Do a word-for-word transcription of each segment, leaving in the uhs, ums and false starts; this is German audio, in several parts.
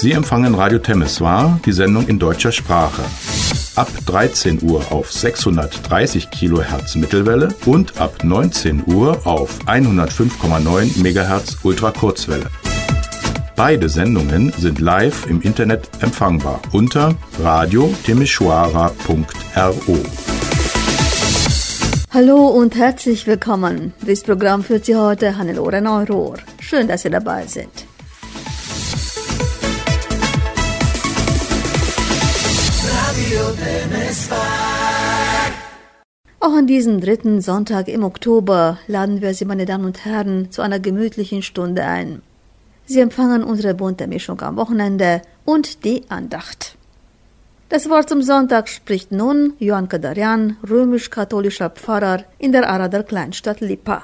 Sie empfangen Radio Temeswar, die Sendung in deutscher Sprache. Ab dreizehn Uhr auf sechshundertdreißig Kilohertz Mittelwelle und ab neunzehn Uhr auf hundertfünf Komma neun Megahertz Ultrakurzwelle. Beide Sendungen sind live im Internet empfangbar unter radio temeshwara punkt ro. Hallo und herzlich willkommen. Das Programm führt Sie heute Hannelore Neurohr. Schön, dass Sie dabei sind. Auch an diesem dritten Sonntag im Oktober laden wir Sie, meine Damen und Herren, zu einer gemütlichen Stunde ein. Sie empfangen unsere bunte Mischung am Wochenende und die Andacht. Das Wort zum Sonntag spricht nun Ioan Kadarian, römisch-katholischer Pfarrer in der Arader Kleinstadt Lipa.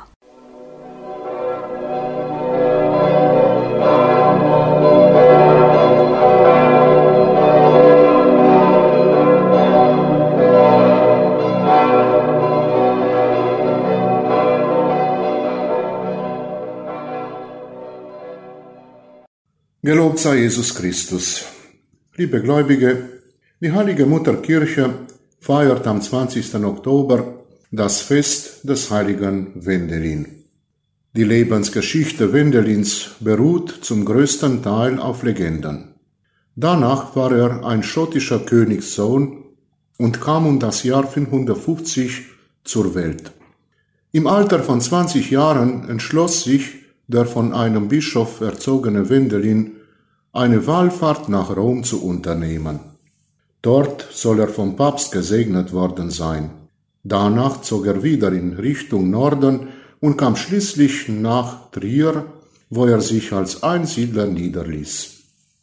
Gelobt sei Jesus Christus. Liebe Gläubige, die Heilige Mutterkirche feiert am zwanzigsten Oktober das Fest des heiligen Wendelin. Die Lebensgeschichte Wendelins beruht zum größten Teil auf Legenden. Danach war er ein schottischer Königssohn und kam um das Jahr fünfhundertfünfzig zur Welt. Im Alter von zwanzig Jahren entschloss sich der von einem Bischof erzogene Wendelin, eine Wallfahrt nach Rom zu unternehmen. Dort soll er vom Papst gesegnet worden sein. Danach zog er wieder in Richtung Norden und kam schließlich nach Trier, wo er sich als Einsiedler niederließ.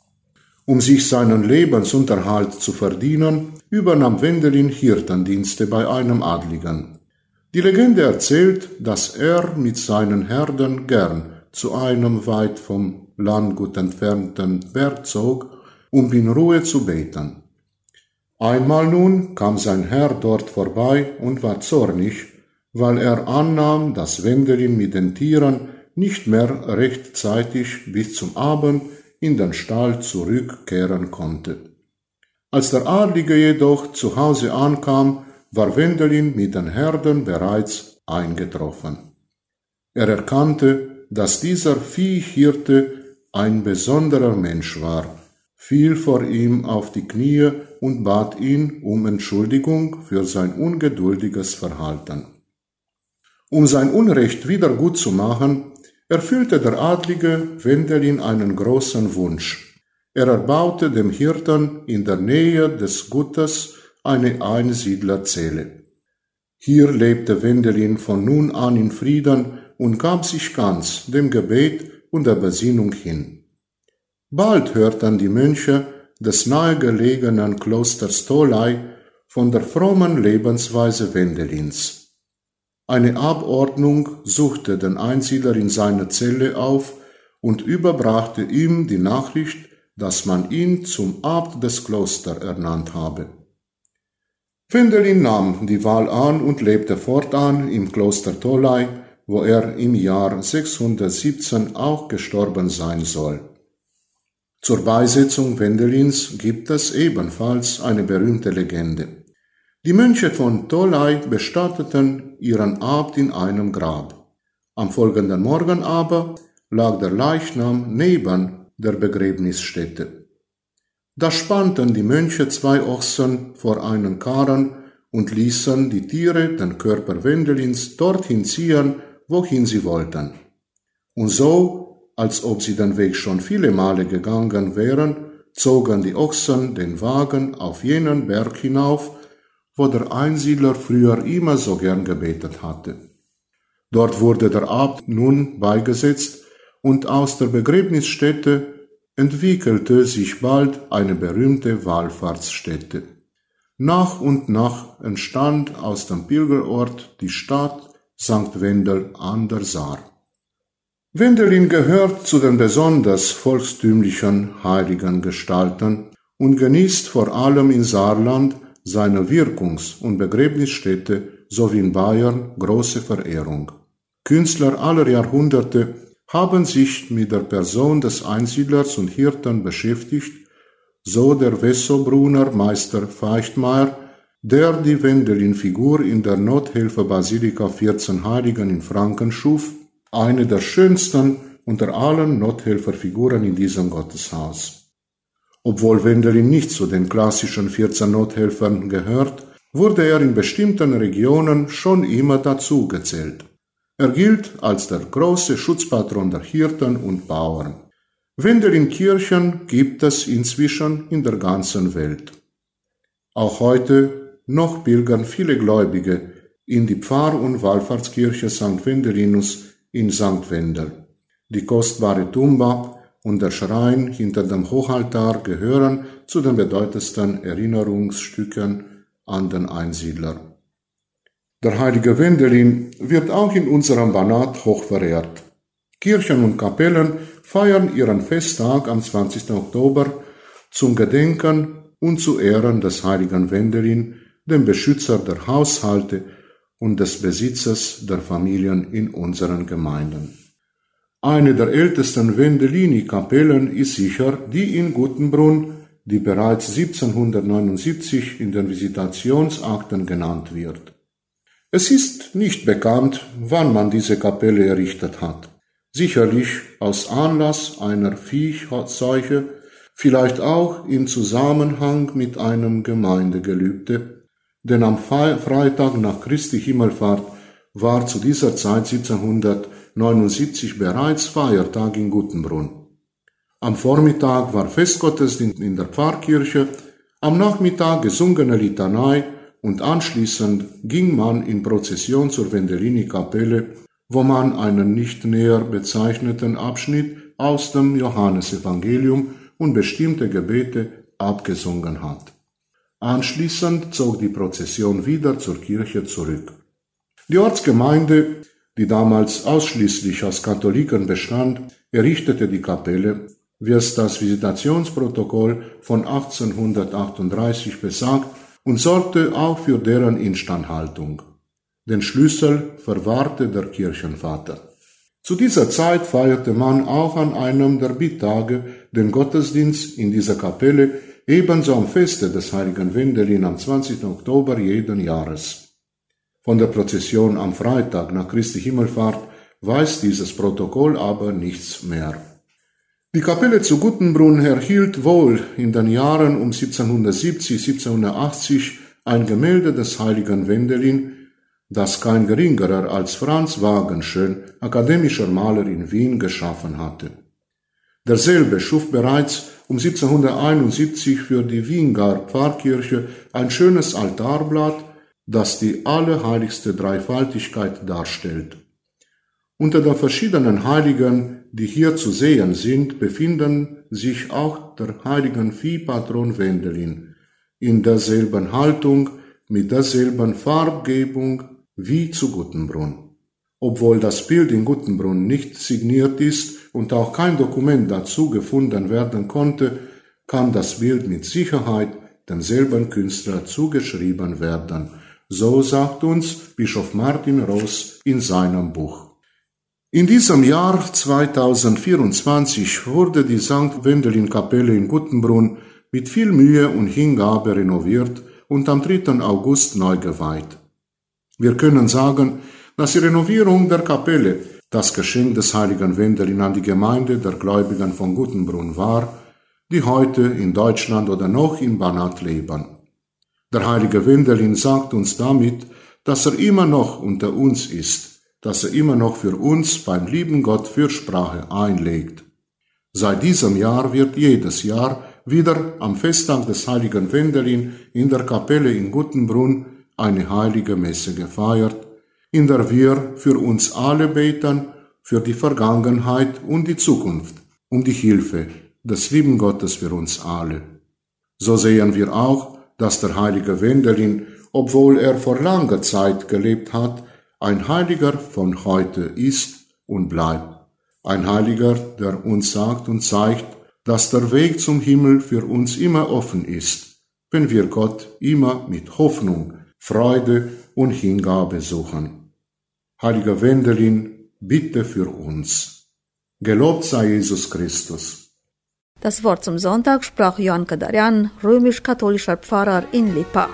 Um sich seinen Lebensunterhalt zu verdienen, übernahm Wendelin Hirtendienste bei einem Adligen. Die Legende erzählt, dass er mit seinen Herden gern zu einem weit vom Landgut entfernten Berg zog, um in Ruhe zu beten. Einmal nun kam sein Herr dort vorbei und war zornig, weil er annahm, dass Wendelin mit den Tieren nicht mehr rechtzeitig bis zum Abend in den Stall zurückkehren konnte. Als der Adlige jedoch zu Hause ankam, war Wendelin mit den Herden bereits eingetroffen. Er erkannte, dass dieser Viehhirte ein besonderer Mensch war, fiel vor ihm auf die Knie und bat ihn um Entschuldigung für sein ungeduldiges Verhalten. Um sein Unrecht wieder gut zu machen, erfüllte der Adlige Wendelin einen großen Wunsch. Er erbaute dem Hirten in der Nähe des Gutes eine Einsiedlerzelle. Hier lebte Wendelin von nun an in Frieden und gab sich ganz dem Gebet und der Besinnung hin. Bald hörten die Mönche des nahegelegenen Klosters Tolai von der frommen Lebensweise Wendelins. Eine Abordnung suchte den Einsiedler in seine Zelle auf und überbrachte ihm die Nachricht, dass man ihn zum Abt des Klosters ernannt habe. Wendelin nahm die Wahl an und lebte fortan im Kloster Tolai, wo er im Jahr sechshundertsiebzehn auch gestorben sein soll. Zur Beisetzung Wendelins gibt es ebenfalls eine berühmte Legende. Die Mönche von Tolai bestatteten ihren Abt in einem Grab. Am folgenden Morgen aber lag der Leichnam neben der Begräbnisstätte. Da spannten die Mönche zwei Ochsen vor einen Karren und ließen die Tiere den Körper Wendelins dorthin ziehen, wohin sie wollten. Und so, als ob sie den Weg schon viele Male gegangen wären, zogen die Ochsen den Wagen auf jenen Berg hinauf, wo der Einsiedler früher immer so gern gebetet hatte. Dort wurde der Abt nun beigesetzt und aus der Begräbnisstätte entwickelte sich bald eine berühmte Wallfahrtsstätte. Nach und nach entstand aus dem Pilgerort die Stadt Sankt Wendel an der Saar. Wendelin gehört zu den besonders volkstümlichen heiligen Gestalten und genießt vor allem in Saarland seine Wirkungs- und Begräbnisstätte sowie in Bayern große Verehrung. Künstler aller Jahrhunderte haben sich mit der Person des Einsiedlers und Hirten beschäftigt, so der Wessobrunner Meister Feichtmeier, der die Wendelin-Figur in der Nothelfer-Basilika vierzehn Heiligen in Franken schuf, eine der schönsten unter allen Nothelferfiguren in diesem Gotteshaus. Obwohl Wendelin nicht zu den klassischen vierzehn Nothelfern gehört, wurde er in bestimmten Regionen schon immer dazu gezählt. Er gilt als der große Schutzpatron der Hirten und Bauern. Wendelin-Kirchen gibt es inzwischen in der ganzen Welt. Auch heute noch pilgern viele Gläubige in die Pfarr- und Wallfahrtskirche Sankt Wendelinus in Sankt Wendel. Die kostbare Tumba und der Schrein hinter dem Hochaltar gehören zu den bedeutendsten Erinnerungsstücken an den Einsiedler. Der heilige Wendelin wird auch in unserem Banat hoch verehrt. Kirchen und Kapellen feiern ihren Festtag am zwanzigsten Oktober zum Gedenken und zu Ehren des heiligen Wendelin, dem Beschützer der Haushalte und des Besitzes der Familien in unseren Gemeinden. Eine der ältesten Wendelini-Kapellen ist sicher die in Guttenbrunn, die bereits siebzehnhundertneunundsiebzig in den Visitationsakten genannt wird. Es ist nicht bekannt, wann man diese Kapelle errichtet hat. Sicherlich aus Anlass einer Viehseuche, vielleicht auch in Zusammenhang mit einem Gemeindegelübde, denn am Freitag nach Christi Himmelfahrt war zu dieser Zeit siebzehnhundertneunundsiebzig bereits Feiertag in Guttenbrunn. Am Vormittag war Festgottesdienst in der Pfarrkirche, am Nachmittag gesungene Litanei und anschließend ging man in Prozession zur Wendelini-Kapelle, wo man einen nicht näher bezeichneten Abschnitt aus dem Johannesevangelium und bestimmte Gebete abgesungen hat. Anschließend zog die Prozession wieder zur Kirche zurück. Die Ortsgemeinde, die damals ausschließlich aus Katholiken bestand, errichtete die Kapelle, wie es das Visitationsprotokoll von achtzehnhundertachtunddreißig besagt, und sorgte auch für deren Instandhaltung. Den Schlüssel verwahrte der Kirchenvater. Zu dieser Zeit feierte man auch an einem der Bittage den Gottesdienst in dieser Kapelle, ebenso am Feste des heiligen Wendelin am zwanzigsten Oktober jeden Jahres. Von der Prozession am Freitag nach Christi Himmelfahrt weiß dieses Protokoll aber nichts mehr. Die Kapelle zu Guttenbrunn erhielt wohl in den Jahren um siebzehnhundertsiebzig, siebzehnhundertachtzig ein Gemälde des heiligen Wendelin, das kein geringerer als Franz Wagenschön, akademischer Maler in Wien, geschaffen hatte. Derselbe schuf bereits um siebzehnhunderteinundsiebzig für die Wiengar Pfarrkirche ein schönes Altarblatt, das die allerheiligste Dreifaltigkeit darstellt. Unter den verschiedenen Heiligen, die hier zu sehen sind, befinden sich auch der heiligen Viehpatron Wendelin, in derselben Haltung, mit derselben Farbgebung wie zu Guttenbrunn. Obwohl das Bild in Guttenbrunn nicht signiert ist und auch kein Dokument dazu gefunden werden konnte, kann das Bild mit Sicherheit demselben Künstler zugeschrieben werden. So sagt uns Bischof Martin Roos in seinem Buch. In diesem Jahr zweitausendvierundzwanzig wurde die Sankt Wendelin-Kapelle in Guttenbrunn mit viel Mühe und Hingabe renoviert und am dritten August neu geweiht. Wir können sagen, dass die Renovierung der Kapelle das Geschenk des heiligen Wendelin an die Gemeinde der Gläubigen von Guttenbrunn war, die heute in Deutschland oder noch in Banat leben. Der heilige Wendelin sagt uns damit, dass er immer noch unter uns ist, dass er immer noch für uns beim lieben Gott Fürsprache einlegt. Seit diesem Jahr wird jedes Jahr wieder am Festtag des heiligen Wendelin in der Kapelle in Guttenbrunn eine heilige Messe gefeiert, in der wir für uns alle beten, für die Vergangenheit und die Zukunft, um die Hilfe des lieben Gottes für uns alle. So sehen wir auch, dass der heilige Wendelin, obwohl er vor langer Zeit gelebt hat, ein Heiliger von heute ist und bleibt. Ein Heiliger, der uns sagt und zeigt, dass der Weg zum Himmel für uns immer offen ist, wenn wir Gott immer mit Hoffnung, Freude und Hingabe suchen. Heiliger Wendelin, bitte für uns. Gelobt sei Jesus Christus. Das Wort zum Sonntag sprach Jan Kadarian, römisch-katholischer Pfarrer in Lipa.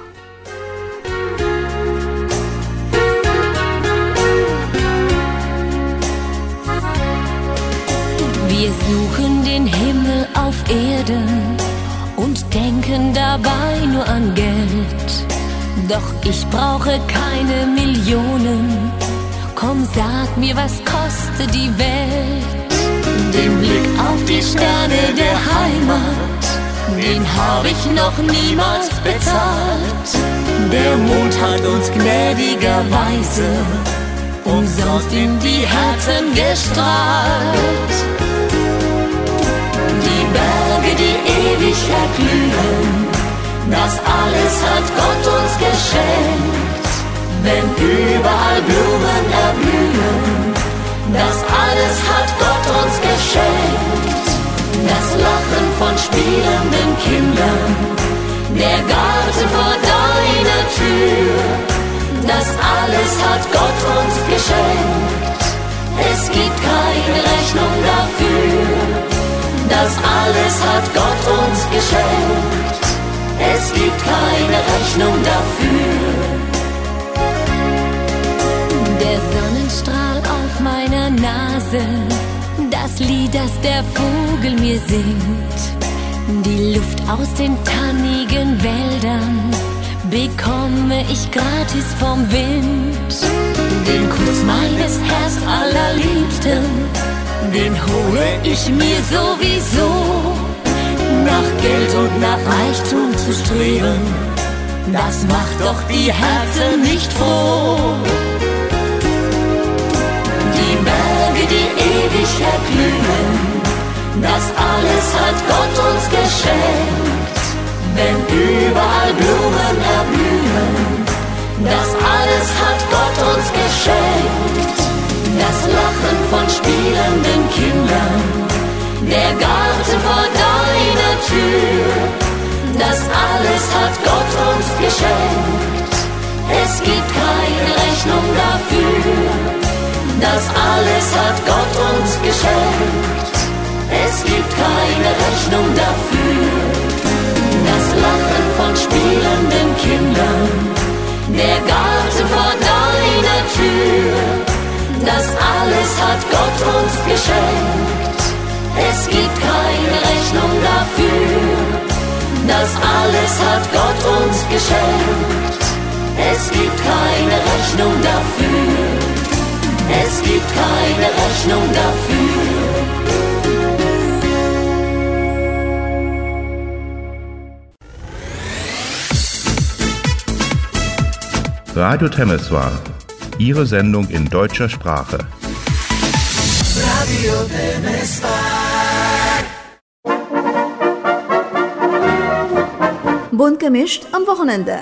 Wir suchen den Himmel auf Erden und denken dabei nur an Geld. Doch ich brauche keine Millionen. Komm, sag mir, was kostet die Welt? Den Blick auf die Sterne der Heimat, den hab ich noch niemals bezahlt. Der Mond hat uns gnädigerweise umsonst in die Herzen gestrahlt. Die Berge, die ewig erglühen, das alles hat Gott uns geschenkt. Wenn überall Blumen erblühen, das alles hat Gott uns geschenkt. Das Lachen von spielenden Kindern, der Garten vor deiner Tür, das alles hat Gott uns geschenkt. Es gibt keine Rechnung dafür. Das alles hat Gott uns geschenkt. Es gibt keine Rechnung dafür. Der Sonnenstrahl auf meiner Nase, das Lied, das der Vogel mir singt, die Luft aus den tannigen Wäldern bekomme ich gratis vom Wind. Den Kuss meines Herz allerliebsten, den hole ich mir sowieso. Nach Geld und nach Reichtum zu streben, das macht doch die Herzen nicht froh. Die Berge, die ewig erglühen, das alles hat Gott uns geschenkt. Wenn überall Blumen erblühen, das alles hat Gott uns geschenkt. Das Lachen von spielenden Kindern, der Garten vor deiner Tür, das alles hat Gott uns geschenkt. Es gibt keine Rechnung dafür. Das alles hat Gott uns geschenkt. Es gibt keine Rechnung dafür. Das Lachen von spielenden Kindern, der Garten vor deiner Tür, das alles hat Gott uns geschenkt. Es gibt keine Rechnung dafür. Das alles hat Gott uns geschenkt. Es gibt keine Rechnung dafür. Es gibt keine Rechnung dafür. Radio Temeswar, Ihre Sendung in deutscher Sprache. Radio Temeswar. Bunt gemischt am Wochenende.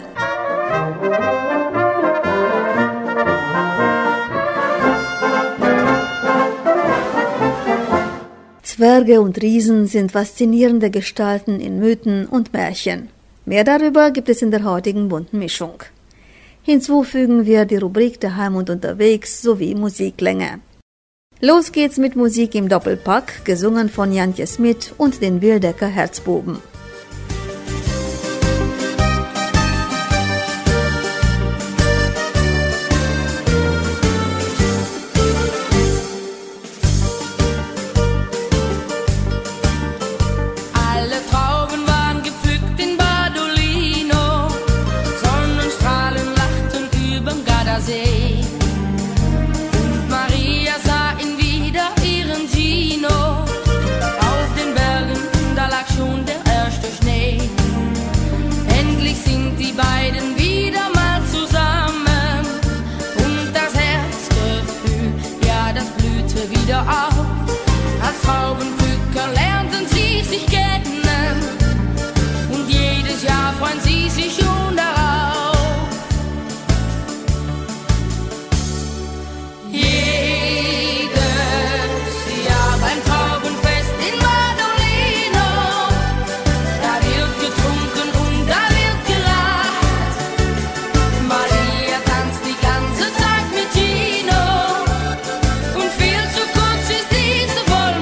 Zwerge und Riesen sind faszinierende Gestalten in Mythen und Märchen. Mehr darüber gibt es in der heutigen bunten Mischung. Hinzu fügen wir die Rubrik Daheim und unterwegs sowie Musikklänge. Los geht's mit Musik im Doppelpack, gesungen von Jantje Smit und den Wildecker Herzbuben. Voll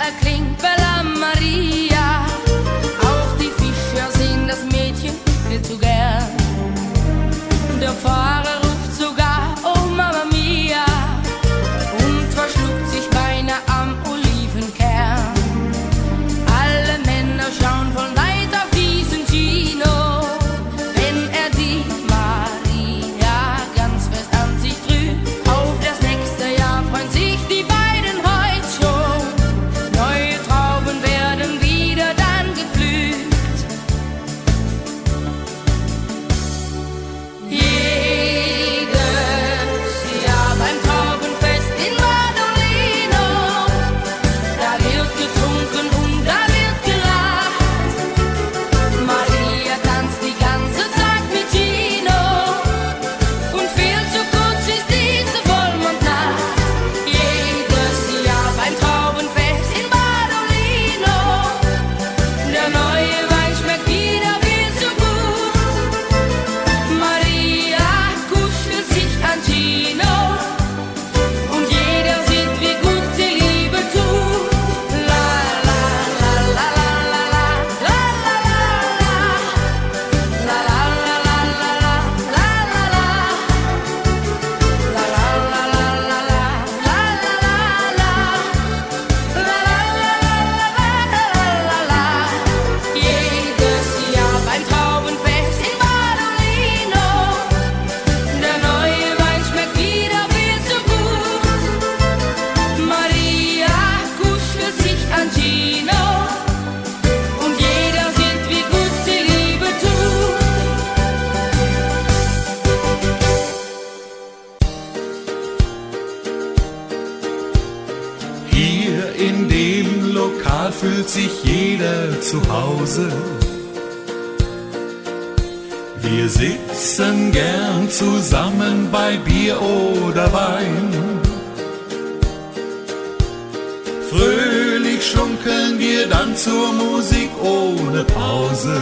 klingt Bella Maria. Auch die Fischer sehen das Mädchen nicht so gern. Der Fahrer ruft sogar, oh Mama Mia, und verschluckt sich beinahe am Olivenkern. Alle Männer schauen von weit auf diesen Gino, wenn er die Maria ganz fest an sich drückt. Auf das nächste Jahr freuen sich die beiden heute schon. Neue Trauben werden wieder dann gepflückt. Jedes Jahr beim Traubenfest in Badolino, da wird getrunken und da wird gelacht. Maria tanzt die ganze Zeit mit Gino und viel zu kurz ist diese Vollmondnacht. Jedes Jahr beim Traubenfest in Badolino, der neue Wein schmeckt wieder viel zu gut. Maria kuschelt sich an Gino und jeder sieht, wie gut die Liebe tut. La la la la la la la la la la la la la la jedes Jahr beim Traubenfest in Badolino, der neue Wein schmeckt wieder viel zu gut. Maria kuschelt sich an Gino und jeder sieht, wie gut die Liebe tut. Hier in dem Lokal fühlt sich jeder zu Hause. Wir sitzen gern zusammen bei Bier oder Wein. Fröhlich schunkeln wir dann zur Musik ohne Pause.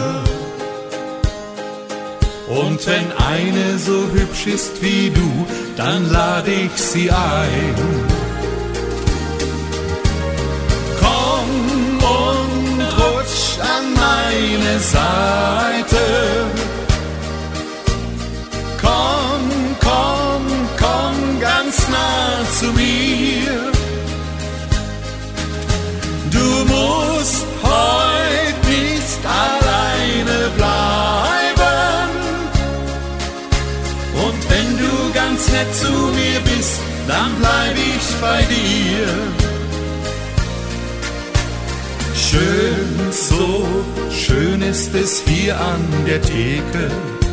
Und wenn eine so hübsch ist wie du, dann lade ich sie ein. Komm und rutsch an meine Seite. Komm, komm, komm ganz nah zu mir. Du musst heute nicht alleine bleiben. Und wenn du ganz nett zu mir bist, dann bleib ich bei dir. Schön, so schön ist es hier an der Theke.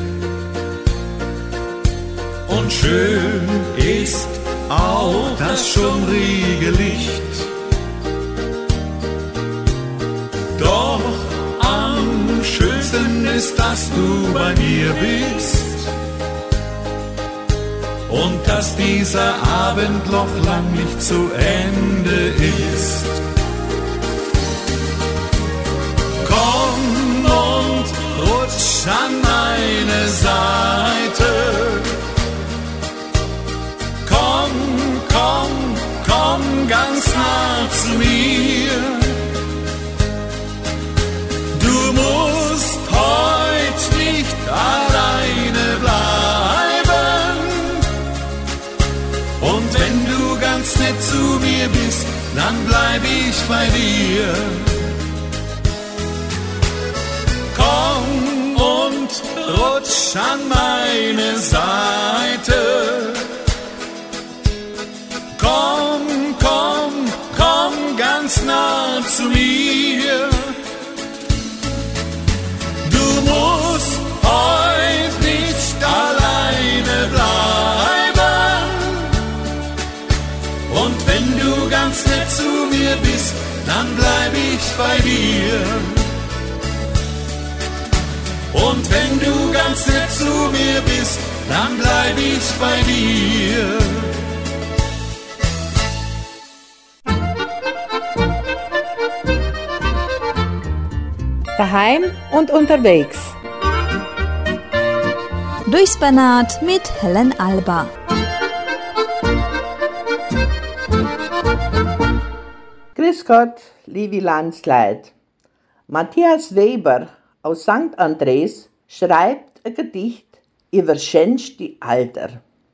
Und schön ist auch das schummrige Licht. Doch am schönsten ist, dass du bei mir bist. Und dass dieser Abend noch lang nicht zu Ende ist. Komm und rutsch an meine Seite. Komm, komm, komm ganz nah zu mir. Du musst heute nicht alleine bleiben. Und wenn du ganz nett zu mir bist, dann bleib ich bei dir. Komm und rutsch an meine Seite. Komm, komm, komm ganz nah zu mir. Du musst heute nicht alleine bleiben. Und wenn du ganz nett zu mir bist, dann bleib ich bei dir. Und wenn du ganz nett zu mir bist, dann bleib ich bei dir. Daheim und unterwegs. Durchs Banat mit Helen Alba. Grüß Grüß Gott, liebe Landsleut. Matthias Weber aus Sankt Andres schreibt ein Gedicht über schönste Alter.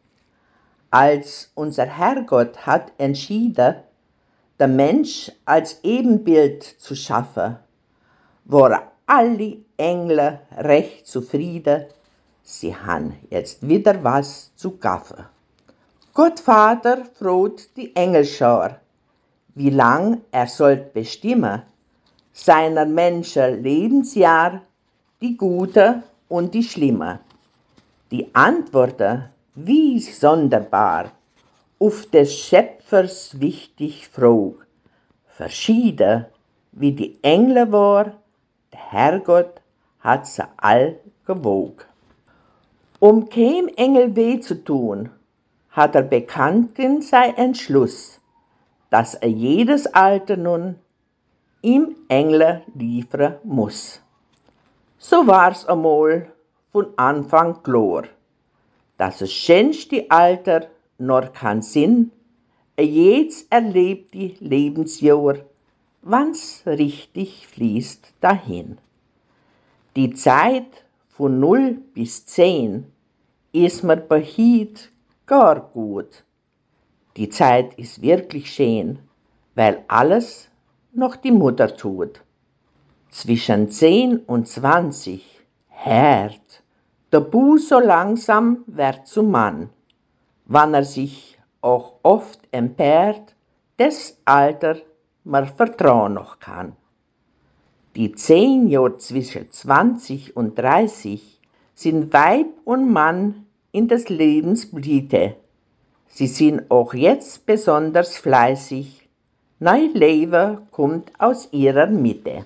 Als unser Herrgott hat entschieden, der Mensch als Ebenbild zu schaffen, waren alle Engel recht zufrieden, sie han jetzt wieder was zu gaffen. Gott Vater fragt die Engelschar, wie lang er sollt bestimmen, seiner Menschen Lebensjahr, die gute und die schlimme. Die Antworten, wie sonderbar, auf des Schöpfers wichtig Frog, verschieden wie die Engel war, der Herrgott hat sie all gewog. Um keinem Engel weh zu tun, hat er bekannt in sein Entschluss, dass er jedes Alter nun ihm Engel liefern muss. So war's einmal von Anfang klar, dass es schönste Alter noch kein Sinn, er jetzt erlebt die Lebensjahr, wann's richtig fließt dahin. Die Zeit von null bis zehn ist mir behielt gar gut. Die Zeit ist wirklich schön, weil alles noch die Mutter tut. Zwischen zehn und zwanzig hört der Bu so langsam wird zum Mann, wann er sich auch oft empört, des Alter man vertrauen noch kann. Die zehn Jahre zwischen zwanzig und dreißig sind Weib und Mann in des Lebens Blüte. Sie sind auch jetzt besonders fleißig, neu Leben kommt aus ihrer Mitte.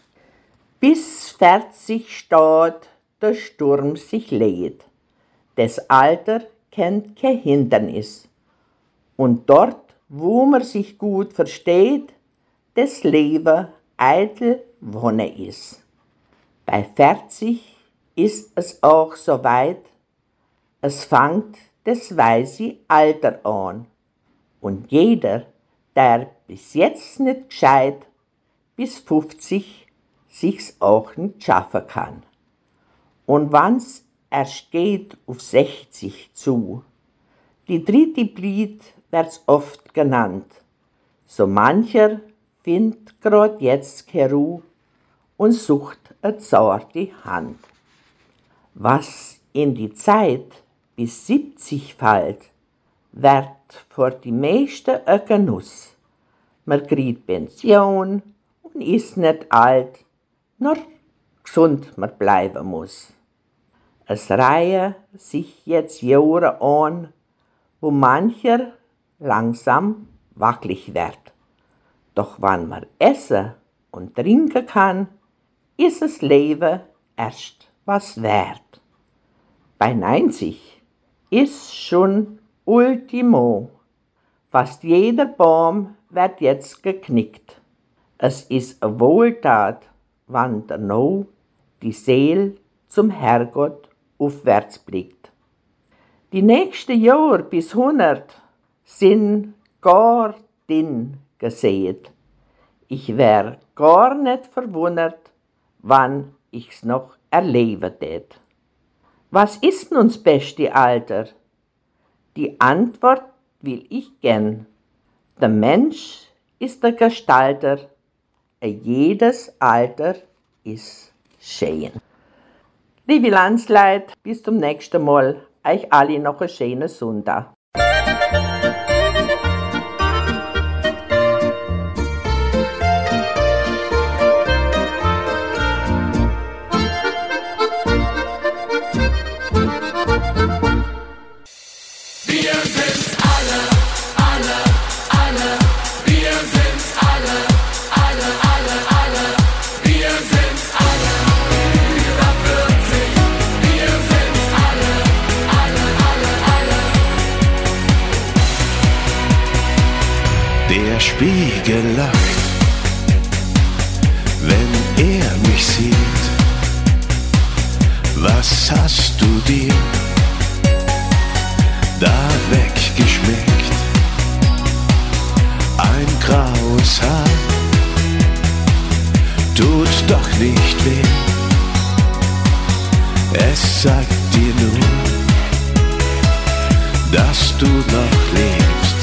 Bis vierzig steht, der Sturm sich lädt. Das Alter kennt kein Hindernis. Und dort, wo man sich gut versteht, das Leben eitel Wonne ist. Bei vierzig ist es auch so weit, es fängt das weiße Alter an. Und jeder, der bis jetzt nicht gescheit, bis fünfzig sich's auch nicht schaffen kann. Und wann's erst geht auf sechzig zu, die dritte Blüt wird's oft genannt, so mancher findet grad jetzt keine Ruhe und sucht eine zarte Hand. Was in die Zeit bis siebzig fällt, wird für die meisten ein Genuss. Man kriegt Pension und ist nicht alt, nur gesund man bleiben muss. Es reihen sich jetzt Jahre an, wo mancher langsam wackelig wird. Doch wann man essen und trinken kann, ist das Leben erst was wert. Bei neunzig ist schon Ultimo. Fast jeder Baum wird jetzt geknickt. Es ist eine Wohltat, wann der No die Seele zum Herrgott aufwärts blickt. Die nächsten Jahre bis hundert sind gar dünn gesät. Ich wär gar nicht verwundert, wann ich's noch erleben tät. Was ist nun das beste Alter? Die Antwort will ich gern. Der Mensch ist der Gestalter, jedes Alter ist schön. Liebe Landsleut, bis zum nächsten Mal. Euch alle noch einen schönen Sonntag. Der Spiegel lacht, wenn er mich sieht. Was hast du dir da weggeschmeckt? Ein graues Haar doch nicht weh. Es sagt dir nur, dass du noch lebst.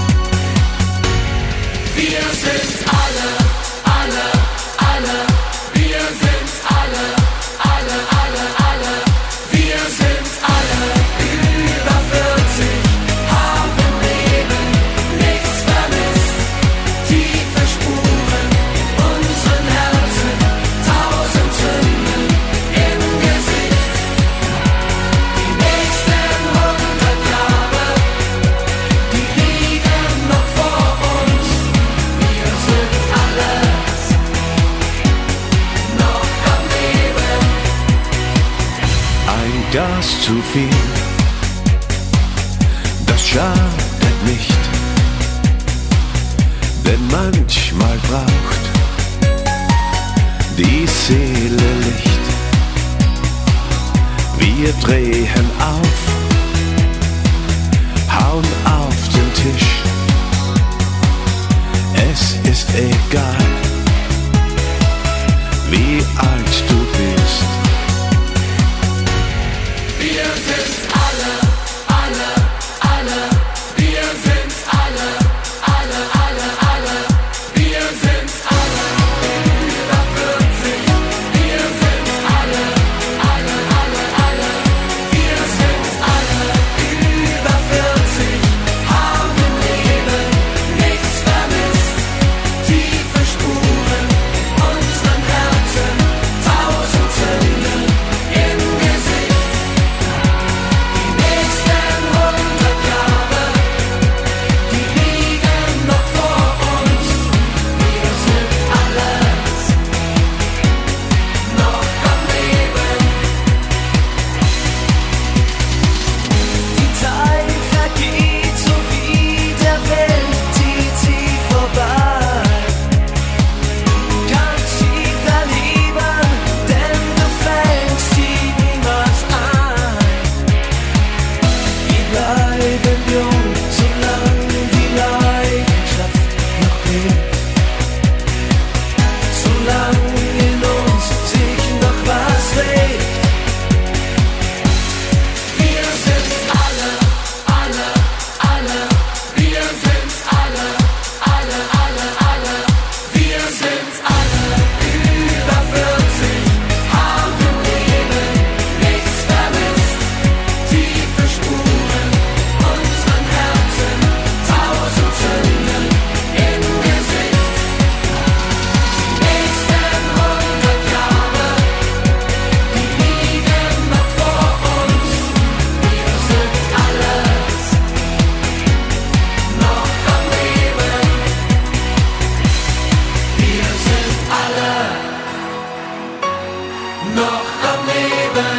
Wir sind alle, alle, alle, wir sind alle, alle, alle, alle, wir sind alle über vierzig, haben Leben, nichts vermisst, tiefe Spuren, unseren Herzen, tausend Sünden im Gesicht. Die nächsten hundert Jahre, die liegen noch vor uns. Wir sind alles noch am Leben. Ein Gas zu viel, das schadet nicht, denn manchmal braucht die Seele Licht. Wir drehen auf, hauen auf den Tisch. Es ist egal, wie alt du bist. Wir sind alle, alle, alle, wir sind alle, alle, alle, alle, wir sind alle über vierzig, wir sind alle, alle, alle, alle, wir sind alle über vierzig, haben Leben, nichts vermisst, tiefe Spuren, unseren Herzen, tausend Sünden im Gesicht. Die nächsten hundert Jahre, die liegen noch vor uns. Wir sind alles noch am Leben. Die Zeit vergeht so wie der Welt zieht sie vorbei. Kannst sie verlieben, denn du fängst sie niemals ein. Wir bleiben jung, solange die Leidenschaft noch lebt. Solange in uns sich noch was regt. Wir sind alle, alle, alle, wir sind alle, alle, alle, alle, wir sind alle über vierzig, haben Leben, nichts vermisst, tiefe Spuren, unseren Herzen, tausend Sünden im Gesicht. Die nächsten hundert Jahre, die liegen noch vor uns. Wir sind alles noch am Leben. Wir sind alle noch am Leben.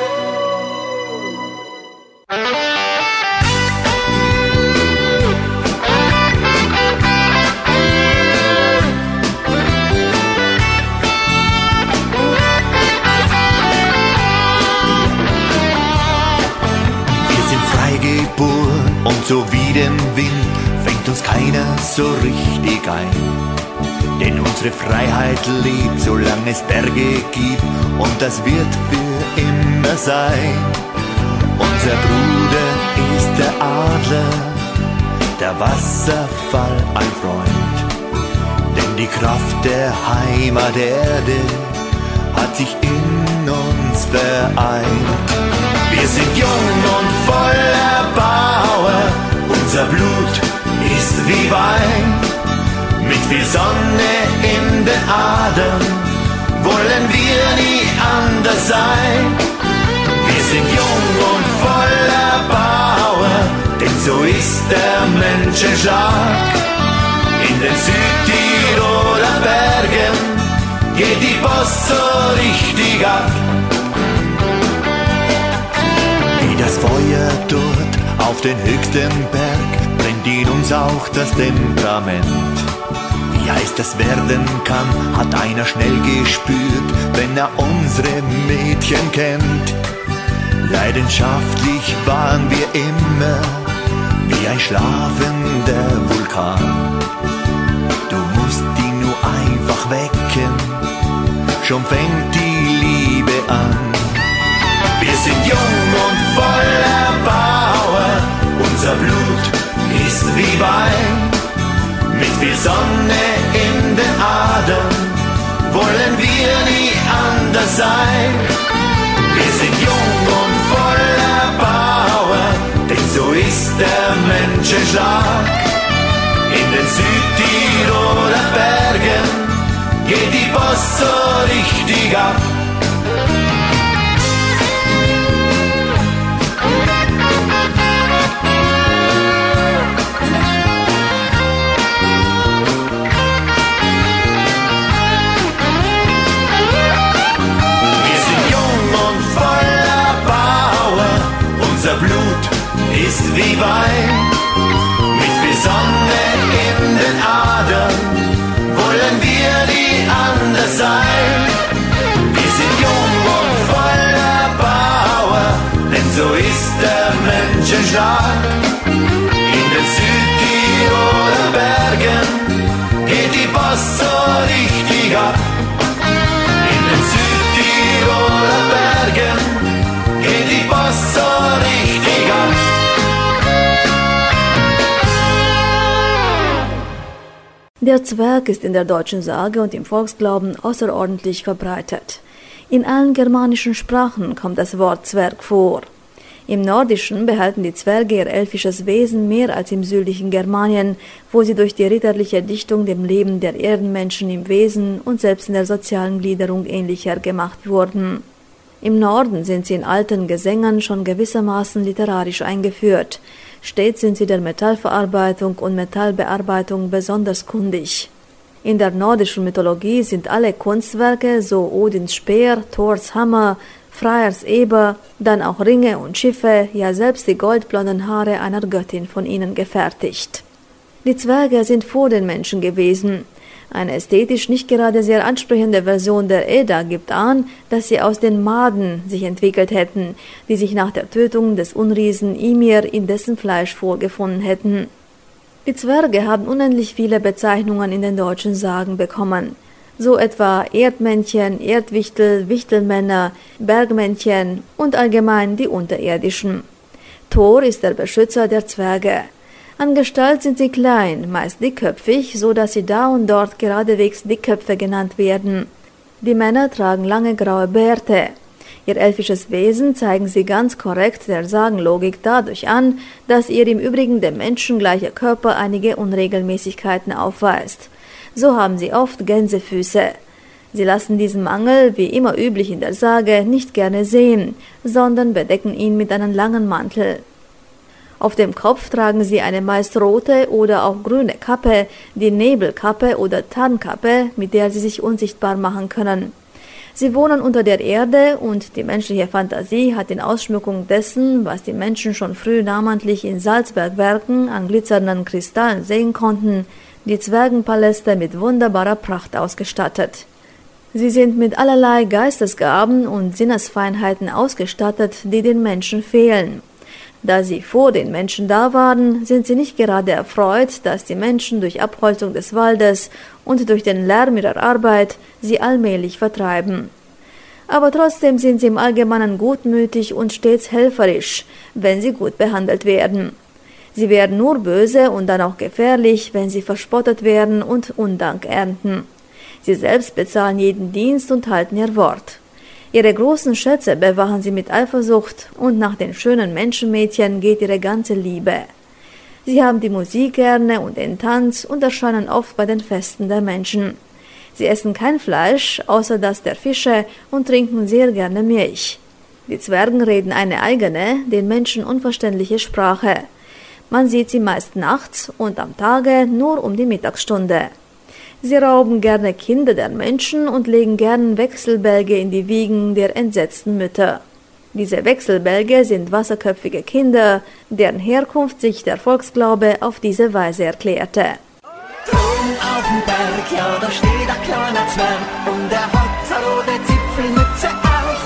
Wir sind freigeboren und so wie den Wind fängt uns keiner so richtig ein. Denn unsere Freiheit lebt, solange es Berge gibt und das wird für immer sein. Unser Bruder ist der Adler, der Wasserfall ein Freund. Denn die Kraft der Heimaterde hat sich in uns vereint. Wir sind jung und voller Power, unser Blut ist wie Wein. Mit viel Sonne in den Adern wollen wir nie anders sein. Wir sind jung und voller Power, denn so ist der Menschenschlag. In den Südtiroler Bergen geht die Post so richtig ab. Wie das Feuer dort auf den höchsten Berg brennt in uns auch das Temperament. Wie heiß das werden kann, hat einer schnell gespürt, wenn er unsere Mädchen kennt. Leidenschaftlich waren wir immer, wie ein schlafender Vulkan. Du musst ihn nur einfach wecken, schon fängt die Liebe an. Wir sind jung und voller Power, unser Blut ist wie Wein. Mit viel Sonne in den Adern wollen wir nie anders sein. Wir sind jung und voller Power, denn so ist der Menschenschlag. In den Südtiroler Bergen geht die Post so richtig ab. Unser Blut ist wie Wein, mit viel Sonne in den Adern wollen wir nie anders sein. Wir sind jung und voller Power, denn so ist der Menschenschlag. In den Südtiroler Bergen geht die Post so richtig ab. In den Südtiroler Bergen geht die Post so richtig ab. Der Zwerg ist in der deutschen Sage und im Volksglauben außerordentlich verbreitet. In allen germanischen Sprachen kommt das Wort Zwerg vor. Im Nordischen behalten die Zwerge ihr elfisches Wesen mehr als im südlichen Germanien, wo sie durch die ritterliche Dichtung dem Leben der Erdenmenschen im Wesen und selbst in der sozialen Gliederung ähnlicher gemacht wurden. Im Norden sind sie in alten Gesängen schon gewissermaßen literarisch eingeführt. Stets sind sie der Metallverarbeitung und Metallbearbeitung besonders kundig. In der nordischen Mythologie sind alle Kunstwerke, so Odins Speer, Thors Hammer, Freyrs Eber, dann auch Ringe und Schiffe, ja selbst die goldblonden Haare einer Göttin von ihnen gefertigt. Die Zwerge sind vor den Menschen gewesen. Eine ästhetisch nicht gerade sehr ansprechende Version der Edda gibt an, dass sie aus den Maden sich entwickelt hätten, die sich nach der Tötung des Unriesen Ymir in dessen Fleisch vorgefunden hätten. Die Zwerge haben unendlich viele Bezeichnungen in den deutschen Sagen bekommen. So etwa Erdmännchen, Erdwichtel, Wichtelmänner, Bergmännchen und allgemein die Unterirdischen. Thor ist der Beschützer der Zwerge. An Gestalt sind sie klein, meist dickköpfig, so dass sie da und dort geradewegs Dickköpfe genannt werden. Die Männer tragen lange graue Bärte. Ihr elfisches Wesen zeigen sie ganz korrekt der Sagenlogik dadurch an, dass ihr im Übrigen dem Menschen gleicher Körper einige Unregelmäßigkeiten aufweist. So haben sie oft Gänsefüße. Sie lassen diesen Mangel, wie immer üblich in der Sage, nicht gerne sehen, sondern bedecken ihn mit einem langen Mantel. Auf dem Kopf tragen sie eine meist rote oder auch grüne Kappe, die Nebelkappe oder Tarnkappe, mit der sie sich unsichtbar machen können. Sie wohnen unter der Erde und die menschliche Fantasie hat in Ausschmückung dessen, was die Menschen schon früh namentlich in Salzbergwerken an glitzernden Kristallen sehen konnten, die Zwergenpaläste mit wunderbarer Pracht ausgestattet. Sie sind mit allerlei Geistesgaben und Sinnesfeinheiten ausgestattet, die den Menschen fehlen. Da sie vor den Menschen da waren, sind sie nicht gerade erfreut, dass die Menschen durch Abholzung des Waldes und durch den Lärm ihrer Arbeit sie allmählich vertreiben. Aber trotzdem sind sie im Allgemeinen gutmütig und stets helferisch, wenn sie gut behandelt werden. Sie werden nur böse und dann auch gefährlich, wenn sie verspottet werden und Undank ernten. Sie selbst bezahlen jeden Dienst und halten ihr Wort. Ihre großen Schätze bewahren sie mit Eifersucht und nach den schönen Menschenmädchen geht ihre ganze Liebe. Sie haben die Musik gerne und den Tanz und erscheinen oft bei den Festen der Menschen. Sie essen kein Fleisch, außer das der Fische, und trinken sehr gerne Milch. Die Zwergen reden eine eigene, den Menschen unverständliche Sprache. Man sieht sie meist nachts und am Tage nur um die Mittagsstunde. Sie rauben gerne Kinder der Menschen und legen gern Wechselbälge in die Wiegen der entsetzten Mütter. Diese Wechselbälge sind wasserköpfige Kinder, deren Herkunft sich der Volksglaube auf diese Weise erklärte. Drum auf dem Berg, ja, da steht ein kleiner Zwerg und er hat eine rote Zipfelmütze auf.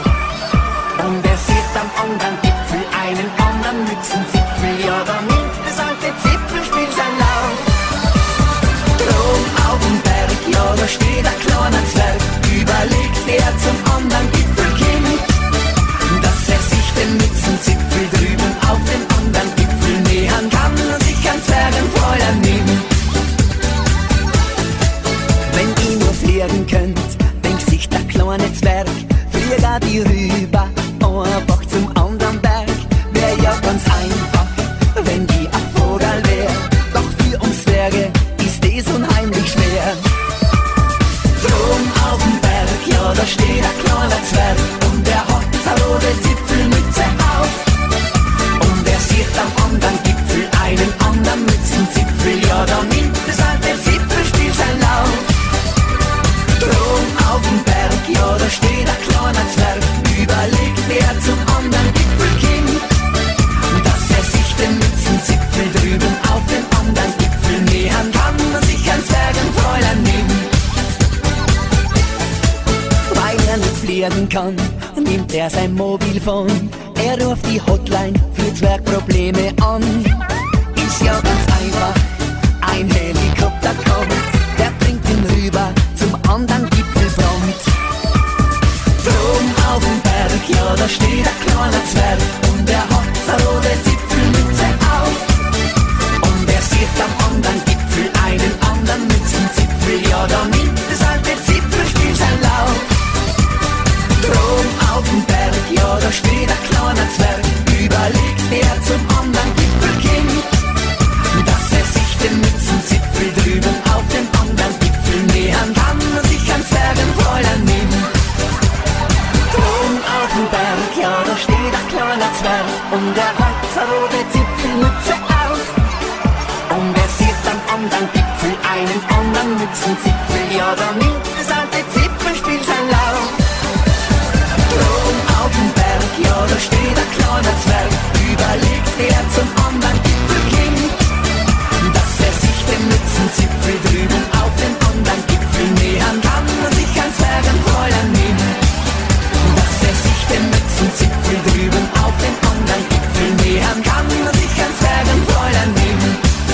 Und er sieht am anderen Gipfel einen anderen Mützenzipfel, ja, da nimmt das alte Zipfelspiel sein Lauf. Drum auf dem Berg, ja, da steht ein kleiner Zwerg, überlegt werden kann, nimmt er sein Mobilfon. Er ruft die Hotline für Zwergprobleme an. Ist ja ganz einfach, ein Helikopter kommt, der bringt ihn rüber zum anderen Gipfel prompt. Drum auf dem Berg, ja da steht ein kleiner Zwerg und er hat eine rote Zipfelmütze auf. Und er sieht am anderen Gipfel einen anderen Mützenzipfel, ja da nimmt das alte Zipfelspiel sein Lauf. Drum auf dem Berg, ja da steht ein kleiner Zwerg, überlegt er zum anderen Gipfel kommt, dass er sich den Mützenzipfel drüben auf dem anderen Gipfel nähern kann und sich ein Zwergenfräulein nehmen. Drum auf dem Berg, ja da steht ein kleiner Zwerg und er hat eine rote Zipfelmütze auf. Und er sieht am anderen Gipfel einen anderen Mützenzipfel, ja da nimmt das alte Zipfelspiel sein Lauf. Drum auf dem Berg, ja da steht ein kleiner Zwerg, überlegt er zum anderen Gipfel kommt, dass er sich den Mützenzipfel drüben auf den anderen Gipfel nähern kann und sich ein Zwergenfräulein nehmen. Dass er sich den Mützenzipfel drüben auf den anderen Gipfel nähern kann und sich ein Zwergenfräulein nehmen.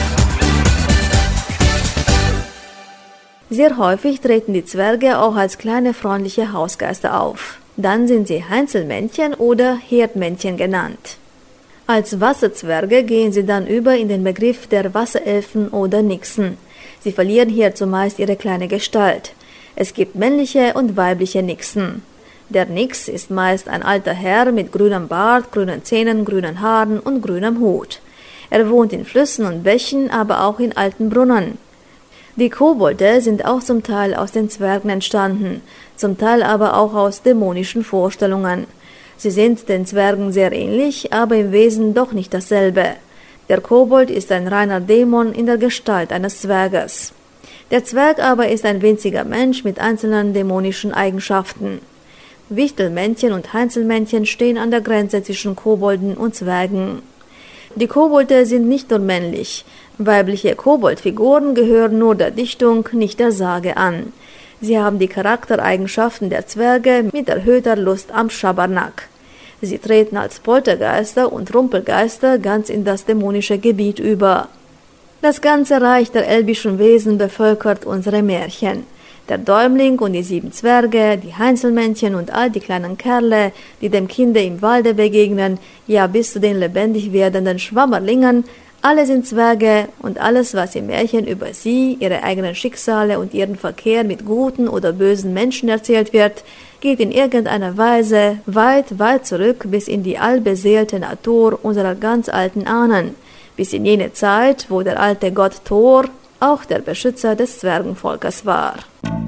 Sehr häufig treten die Zwerge auch als kleine freundliche Hausgeister auf. Dann sind sie Heinzelmännchen oder Herdmännchen genannt. Als Wasserzwerge gehen sie dann über in den Begriff der Wasserelfen oder Nixen. Sie verlieren hier zumeist ihre kleine Gestalt. Es gibt männliche und weibliche Nixen. Der Nix ist meist ein alter Herr mit grünem Bart, grünen Zähnen, grünen Haaren und grünem Hut. Er wohnt in Flüssen und Bächen, aber auch in alten Brunnen. Die Kobolde sind auch zum Teil aus den Zwergen entstanden, zum Teil aber auch aus dämonischen Vorstellungen. Sie sind den Zwergen sehr ähnlich, aber im Wesen doch nicht dasselbe. Der Kobold ist ein reiner Dämon in der Gestalt eines Zwerges. Der Zwerg aber ist ein winziger Mensch mit einzelnen dämonischen Eigenschaften. Wichtelmännchen und Heinzelmännchen stehen an der Grenze zwischen Kobolden und Zwergen. Die Kobolde sind nicht nur männlich. Weibliche Koboldfiguren gehören nur der Dichtung, nicht der Sage an. Sie haben die Charaktereigenschaften der Zwerge mit erhöhter Lust am Schabernack. Sie treten als Poltergeister und Rumpelgeister ganz in das dämonische Gebiet über. Das ganze Reich der elbischen Wesen bevölkert unsere Märchen. Der Däumling und die sieben Zwerge, die Heinzelmännchen und all die kleinen Kerle, die dem Kinde im Walde begegnen, ja bis zu den lebendig werdenden Schwammerlingen, alle sind Zwerge und alles, was im Märchen über sie, ihre eigenen Schicksale und ihren Verkehr mit guten oder bösen Menschen erzählt wird, geht in irgendeiner Weise weit, weit zurück bis in die allbeseelte Natur unserer ganz alten Ahnen, bis in jene Zeit, wo der alte Gott Thor auch der Beschützer des Zwergenvolkes war.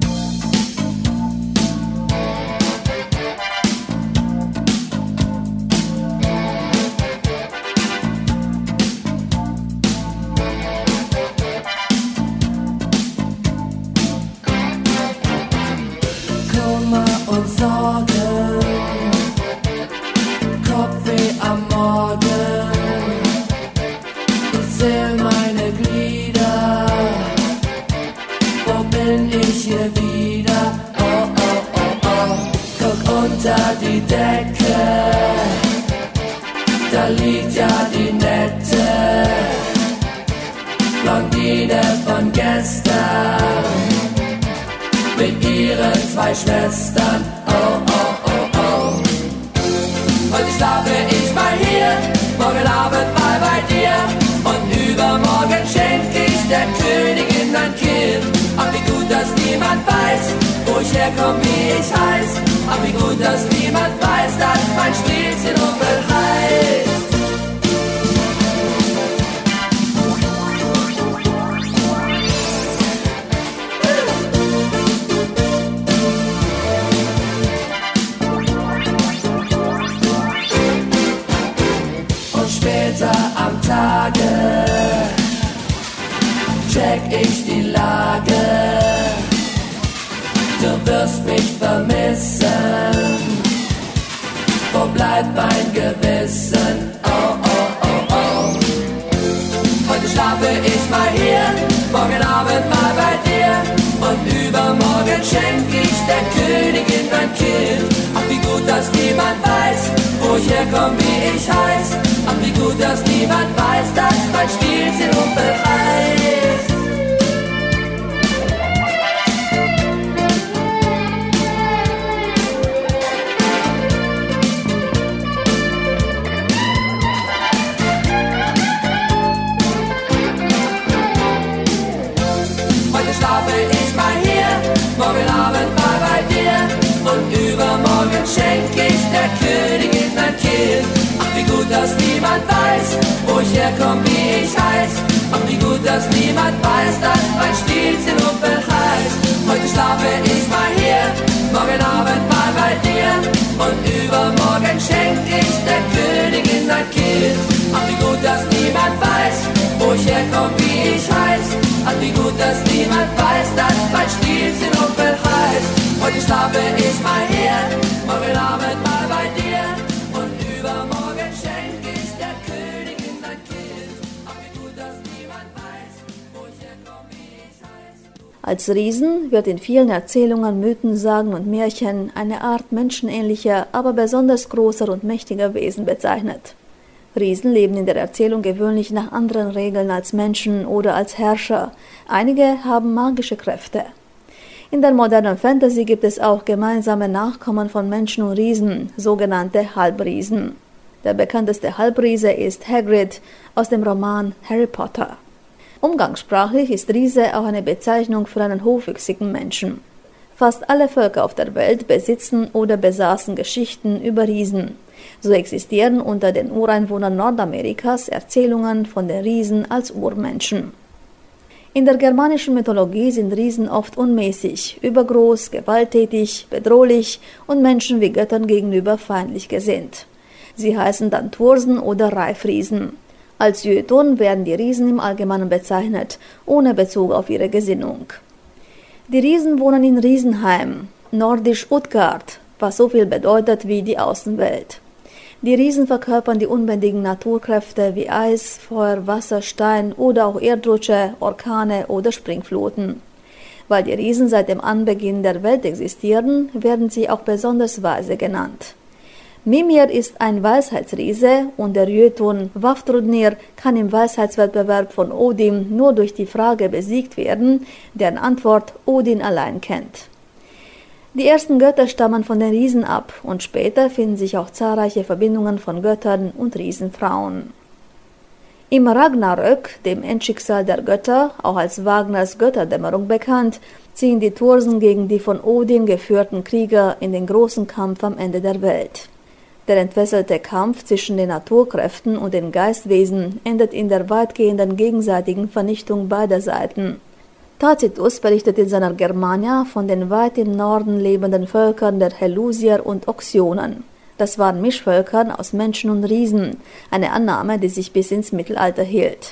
Die Decke, da liegt ja die nette Blondine von gestern mit ihren zwei Schwestern. Oh, oh, oh, oh. Heute schlafe ich mal hier, morgen Abend mal bei dir und übermorgen schenk ich der Königin ein Kind. Ach, wie gut, dass niemand weiß, wo ich herkomme, wie ich heiß. Ach, wie gut, dass niemand weiß, dass mein Spielchen Rumpel heißt. Und später am Tage check ich die Lage. Du wirst mich vermissen. Wo bleibt mein Gewissen? Oh, oh, oh, oh. Heute schlafe ich mal hier, morgen Abend mal bei dir und übermorgen schenk ich der Königin ein Kind. schlafe ich mal hier, morgen Abend mal bei dir und übermorgen schenk ich der Königin ein Kind. Ach, wie gut, dass niemand weiß, wo ich herkomm, wie ich heiß. Ach, wie gut, dass niemand weiß, dass mein Stiefchen Rumpel heißt. Heute schlafe ich mal hier, morgen Abend mal bei dir und übermorgen schenk ich der Königin ein Kind. Ach, wie gut, dass niemand weiß, wo ich herkomm, wie ich heiß. Als Riesen wird in vielen Erzählungen, Mythen, Sagen und Märchen eine Art menschenähnlicher, aber besonders großer und mächtiger Wesen bezeichnet. Riesen leben in der Erzählung gewöhnlich nach anderen Regeln als Menschen oder als Herrscher. Einige haben magische Kräfte. In der modernen Fantasy gibt es auch gemeinsame Nachkommen von Menschen und Riesen, sogenannte Halbriesen. Der bekannteste Halbriese ist Hagrid aus dem Roman Harry Potter. Umgangssprachlich ist Riese auch eine Bezeichnung für einen hochwüchsigen Menschen. Fast alle Völker auf der Welt besitzen oder besaßen Geschichten über Riesen. So existieren unter den Ureinwohnern Nordamerikas Erzählungen von den Riesen als Urmenschen. In der germanischen Mythologie sind Riesen oft unmäßig, übergroß, gewalttätig, bedrohlich und Menschen wie Göttern gegenüber feindlich gesinnt. Sie heißen dann Thursen oder Reifriesen. Als Jötun werden die Riesen im Allgemeinen bezeichnet, ohne Bezug auf ihre Gesinnung. Die Riesen wohnen in Riesenheim, nordisch Utgard, was so viel bedeutet wie die Außenwelt. Die Riesen verkörpern die unbändigen Naturkräfte wie Eis, Feuer, Wasser, Stein oder auch Erdrutsche, Orkane oder Springfluten. Weil die Riesen seit dem Anbeginn der Welt existieren, werden sie auch besonders weise genannt. Mimir ist ein Weisheitsriese und der Jötun Vafthrudnir kann im Weisheitswettbewerb von Odin nur durch die Frage besiegt werden, deren Antwort Odin allein kennt. Die ersten Götter stammen von den Riesen ab und später finden sich auch zahlreiche Verbindungen von Göttern und Riesenfrauen. Im Ragnarök, dem Endschicksal der Götter, auch als Wagners Götterdämmerung bekannt, ziehen die Thursen gegen die von Odin geführten Krieger in den großen Kampf am Ende der Welt. Der entfesselte Kampf zwischen den Naturkräften und den Geistwesen endet in der weitgehenden gegenseitigen Vernichtung beider Seiten. Tacitus berichtet in seiner Germania von den weit im Norden lebenden Völkern der Helusier und Oxionen. Das waren Mischvölkern aus Menschen und Riesen, eine Annahme, die sich bis ins Mittelalter hielt.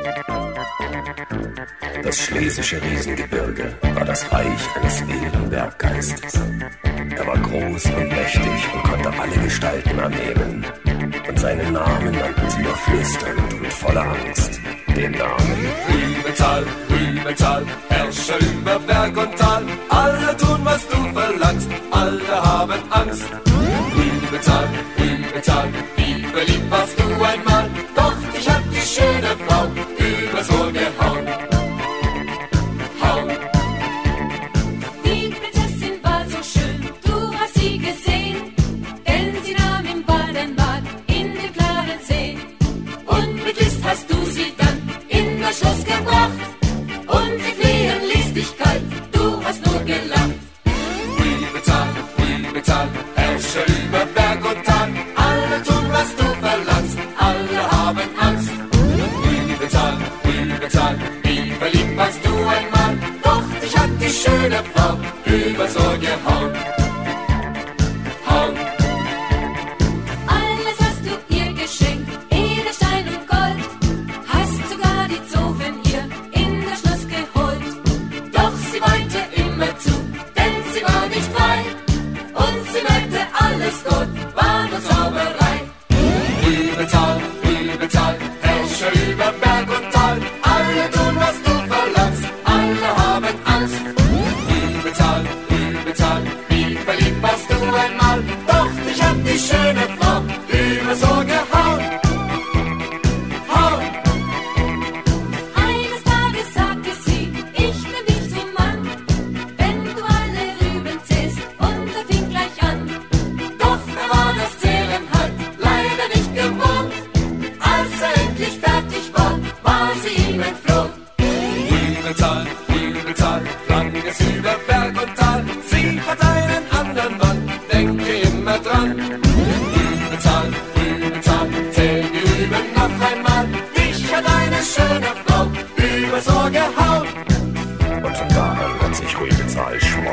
Das schlesische Riesengebirge war das Reich eines wilden Berggeistes. Er war groß und mächtig und konnte alle Gestalten annehmen. Und seinen Namen nannten sie nur flüsternd und voller Angst. Den Namen Rübezahl, Rübezahl, Herrscher über Berg und Tal. Alle tun, was du verlangst, alle haben Angst. Rübezahl, Rübezahl, wie verliebt warst du einmal. Doch dich hat die schöne Frau übers Ohr gehauen. Hauen. Die Prinzessin war so schön, du hast sie gesehen, denn sie nahm im Wald ein Bad in dem klaren See. Und mit List hast du sie dann in das Schloss gebracht und die Flehen ließ dich kalt, du hast nur gelacht. Rübezahl, Rübezahl, Herrscher über Berg und Tal. Alle tun, was du verlangst, alle haben Angst. Rübezahl, Rübezahl, wie verliebt warst du einmal. Doch dich hat die schöne Frau übers Ohr gehauen. Hauen. Alles hast du ihr geschenkt, Edelstein und Gold, hast sogar die Zofen ihr in das Schloss geholt. Doch sie weinte immer zu, denn sie war nicht frei. Und sie merkte, alles Gott war nur Zauberei. Rübezahl, Rübezahl, Herrscher über Berg und Tal. Alle tun, was du verlangst, alle haben Angst. Rübezahl, Rübezahl,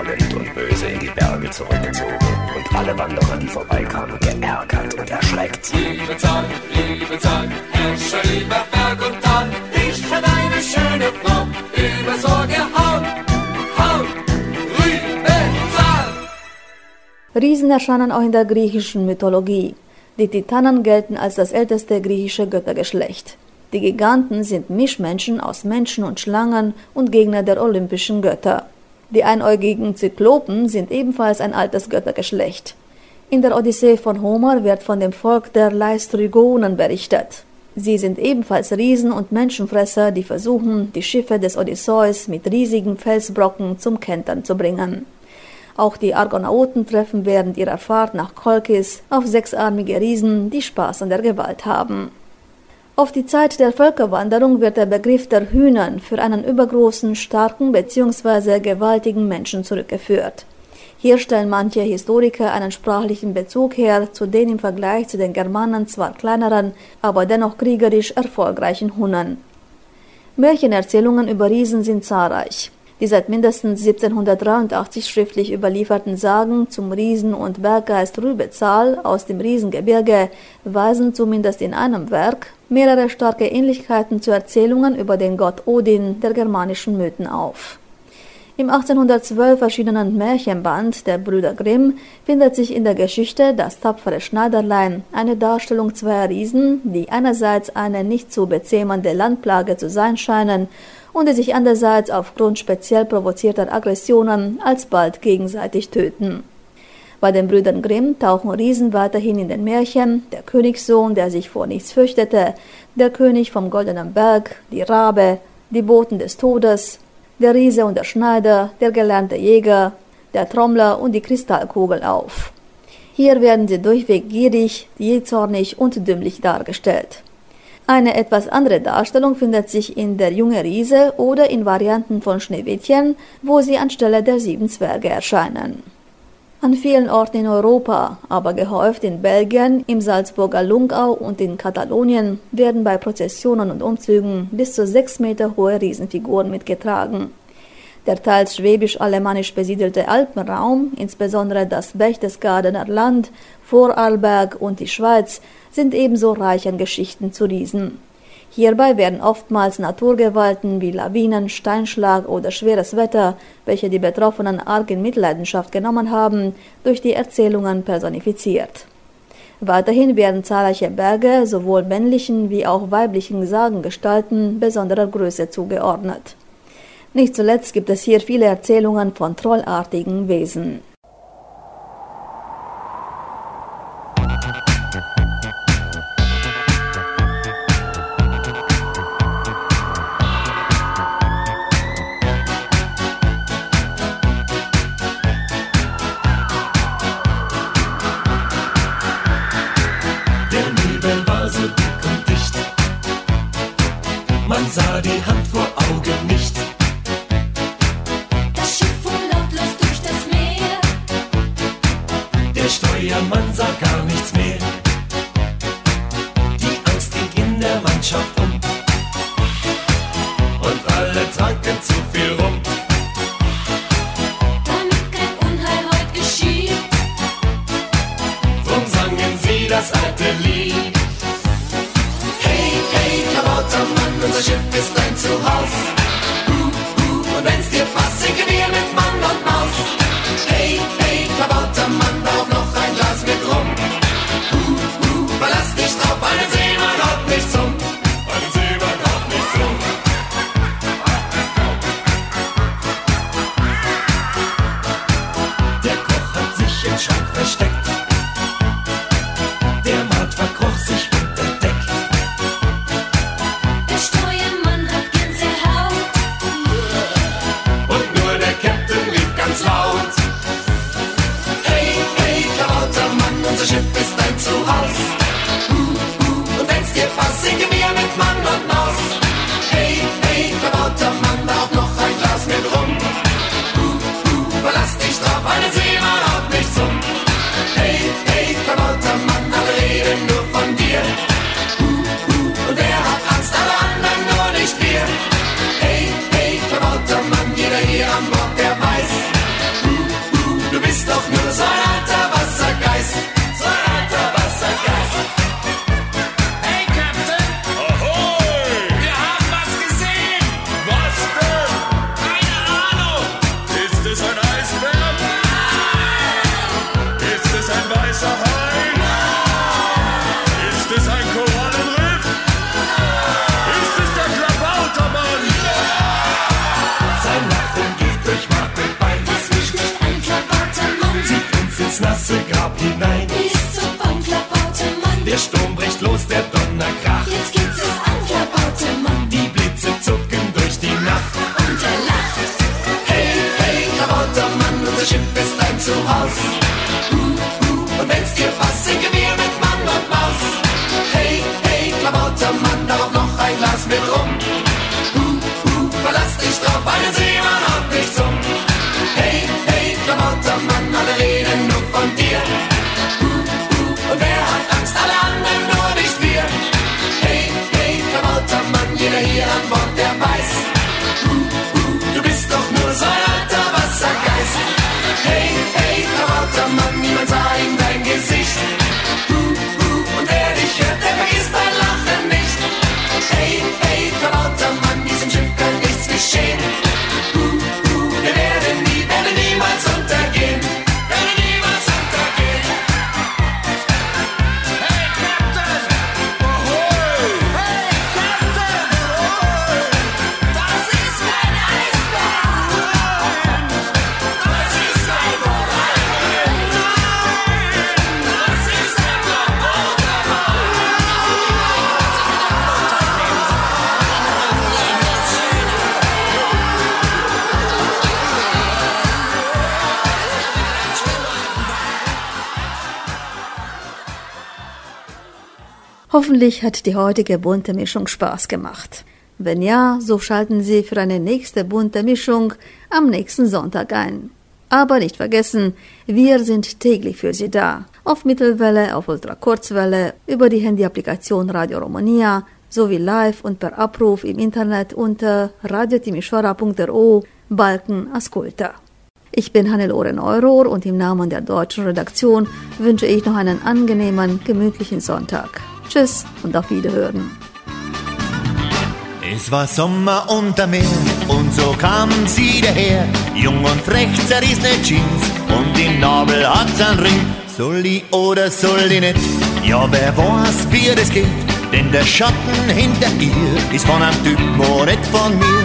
brüllend und böse in die Berge zurückgezogen und alle Wanderer, die vorbeikamen, geärgert und erschreckt. Liebe Tal, liebe Tal, herrsche über Berg und Tal, ich hab eine schöne Frau übers Ohr gehauen. Hau, Riebezahl! Riesen erscheinen auch in der griechischen Mythologie. Die Titanen gelten als das älteste griechische Göttergeschlecht. Die Giganten sind Mischmenschen aus Menschen und Schlangen und Gegner der olympischen Götter. Die einäugigen Zyklopen sind ebenfalls ein altes Göttergeschlecht. In der Odyssee von Homer wird von dem Volk der Laistrygonen berichtet. Sie sind ebenfalls Riesen und Menschenfresser, die versuchen, die Schiffe des Odysseus mit riesigen Felsbrocken zum Kentern zu bringen. Auch die Argonauten treffen während ihrer Fahrt nach Kolkis auf sechsarmige Riesen, die Spaß an der Gewalt haben. Auf die Zeit der Völkerwanderung wird der Begriff der Hünern für einen übergroßen, starken bzw. gewaltigen Menschen zurückgeführt. Hier stellen manche Historiker einen sprachlichen Bezug her zu den im Vergleich zu den Germanen zwar kleineren, aber dennoch kriegerisch erfolgreichen Hunnern. Märchenerzählungen über Riesen sind zahlreich. Die seit mindestens siebzehnhundertdreiundachtzig schriftlich überlieferten Sagen zum Riesen- und Berggeist Rübezahl aus dem Riesengebirge weisen zumindest in einem Werk mehrere starke Ähnlichkeiten zu Erzählungen über den Gott Odin der germanischen Mythen auf. Im achtzehnhundertzwölf erschienenen Märchenband der Brüder Grimm findet sich in der Geschichte Das tapfere Schneiderlein eine Darstellung zweier Riesen, die einerseits eine nicht zu bezähmende Landplage zu sein scheinen und die sich andererseits aufgrund speziell provozierter Aggressionen alsbald gegenseitig töten. Bei den Brüdern Grimm tauchen Riesen weiterhin in den Märchen, der Königssohn, der sich vor nichts fürchtete, der König vom Goldenen Berg, die Rabe, die Boten des Todes, der Riese und der Schneider, der gelernte Jäger, der Trommler und die Kristallkugel auf. Hier werden sie durchweg gierig, jähzornig und dümmlich dargestellt. Eine etwas andere Darstellung findet sich in Der junge Riese oder in Varianten von Schneewittchen, wo sie anstelle der sieben Zwerge erscheinen. An vielen Orten in Europa, aber gehäuft in Belgien, im Salzburger Lungau und in Katalonien, werden bei Prozessionen und Umzügen bis zu sechs Meter hohe Riesenfiguren mitgetragen. Der teils schwäbisch-alemannisch besiedelte Alpenraum, insbesondere das Berchtesgadener Land, Vorarlberg und die Schweiz, sind ebenso reich an Geschichten zu Riesen. Hierbei werden oftmals Naturgewalten wie Lawinen, Steinschlag oder schweres Wetter, welche die Betroffenen arg in Mitleidenschaft genommen haben, durch die Erzählungen personifiziert. Weiterhin werden zahlreiche Berge sowohl männlichen wie auch weiblichen Sagengestalten besonderer Größe zugeordnet. Nicht zuletzt gibt es hier viele Erzählungen von trollartigen Wesen. Man sah die Hand vor Augen nicht. Das Schiff fuhr lautlos durch das Meer. Der Steuermann sah gar nichts mehr. Die Angst ging in der Mannschaft um. Und alle tranken zu viel rum. Damit kein Unheil heut geschieht, drum sangen sie das alte Lied. Hey, hey, Kabautermann, unser Schiff ist dein Zuhause. Uh, uh, und wenn's dir passt, sinken wir mit Mann und Maus. Hey, hey, Kabautermann, brauch noch ein Glas mit Rum. Uh, uh, verlass dich drauf, einen Seemann haut nichts um. nur so ein alter Wassergeist, so ein alter Wassergeist. Hey, Captain! Ahoi! Wir haben was gesehen! Was denn? Keine Ahnung! Ist es ein Eisbär? Nein! Ist es ein weißer Hai? Nein! Ist es ein Korallenriff? Nein! Ist es der Klabautermann? Ja! Sein Lachen geht durch Mark und Bein. Was mich nicht ein Klabautermann? Zieht uns ins nasse Grab hinein. Ist so ein Klabautermann. Der Sturm bricht los, der Donner kracht. Jetzt geht's es an, Klabautermann. Die Blitze zucken durch die Nacht. Und er lacht. Hey, hey, Klabautermann, unser Schiff ist ein Zuhause. Uh, uh, und wenn's dir passt, sinken wir mit Mann und Maus. Hey, hey, Klabautermann, darauf noch ein Glas mit Rum. Uh, uh, verlass dich drauf, einen Seemann haut nicht zum. Hey, hey, Klabautermann, alle reden nur von dir. Uh, uh, und wer hat Angst, alle anderen nur nicht wir. Hey, hey, Klabautermann, jeder hier an Bord, der weiß. Uh, uh, du bist doch nur so ein alter Wassergeist. Hey, hey, Klabautermann, niemand sah in dein Gesicht. Uh, uh, und wer dich hört, der vergisst dein Lachen nicht. Hey, hey, Klabautermann, diesem Schiff kann nichts geschehen. Uh, uh, wir werden nie, werden niemals untergehen. Werden niemals untergehen. Hey, Captain! Ahoi! Hey, Captain! Ahoi! Das ist kein Eisbär. Das ist ein Korallenriff! Das ist ein Hoffentlich hat die heutige bunte Mischung Spaß gemacht. Wenn ja, so schalten Sie für eine nächste bunte Mischung am nächsten Sonntag ein. Aber nicht vergessen, wir sind täglich für Sie da. Auf Mittelwelle, auf Ultrakurzwelle, über die Handyapplikation Radio Romania, sowie live und per Abruf im Internet unter radiotimișoara punct ro Balken Asculta. Ich bin Hannelore Neurohr und im Namen der deutschen Redaktion wünsche ich noch einen angenehmen, gemütlichen Sonntag. Tschüss und auf Wiederhören. Es war Sommer unter Meer und so kam sie daher. Jung und frech, zerrissene Jeans und im Nabel hat's einen Ring. Soll die oder soll die nicht? Ja, wer weiß, wie das geht. Denn der Schatten hinter ihr ist von einem Typen und nicht von mir.